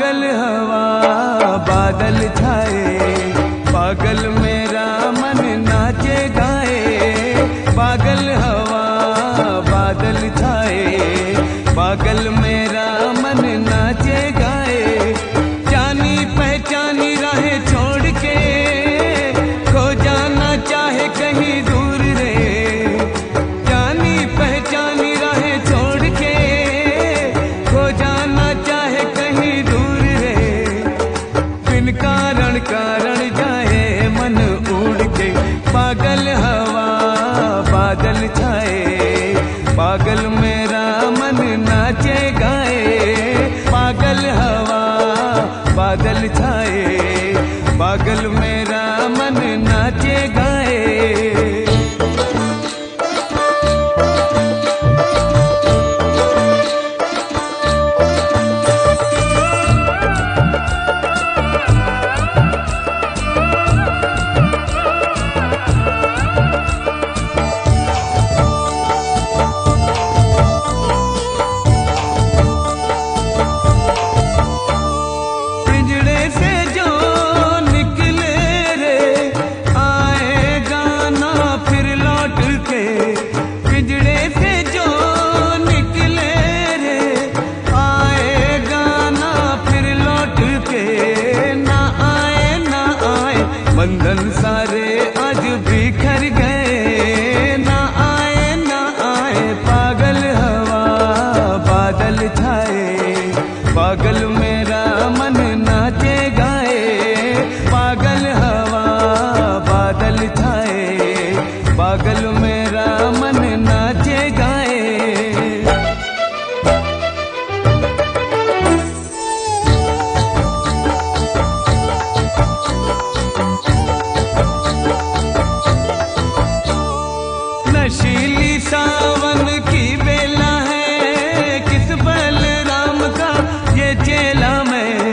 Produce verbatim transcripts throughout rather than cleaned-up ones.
पागल हवा बादल छाए, पागल मेरा मन नाचे गाए। पागल हवा बादल छाए, पागल मेरा मन नाचे गाए। जानी पहचानी राहें छोड़ के, खो जाना चाहे कहीं दूर रे। जानी पहचानी राहें छोड़ के, खो जाना चाहे कहीं दूर रे। बिन कारण कारण जाए मन उड़ के, पागल हवा बादल छाए, पागल मेरा मन नाचे गाए। पागल हवा बादल छाए, पागल मेरा मन नाचे गाए। बंधन सारे आज बिखर गए, ना आए ना आए। पागल हवा बादल छाए, पागल मेरा मन नाचे गाए। पागल हवा बादल छाए, पागल मेरा मन नाचे गाए। नशीली सावन की बेला है, किस बलराम का ये चेला मैं।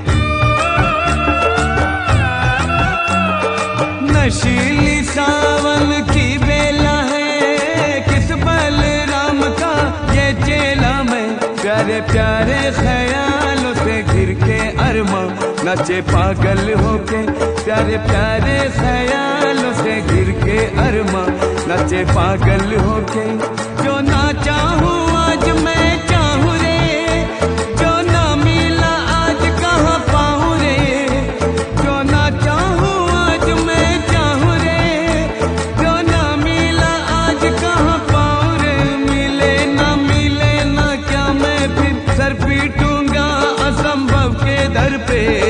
नशीली सावन की बेला है, किस बलराम का ये चेला मैं। प्यारे प्यारे ख्यालों से घिर के अरमा नाचे पागल होके। प्यारे प्यारे ख्यालों से घिर के अरमा नाचे पागल होके। जो ना चाहूं आज मैं चाहूं रे, जो ना मिला आज कहाँ पाऊं रे। जो ना चाहूं आज मैं चाहूं रे, जो ना मिला आज कहाँ पाऊं रे। मिले ना मिले ना क्या मैं फिर सर पीटूंगा असंभव के दर पे।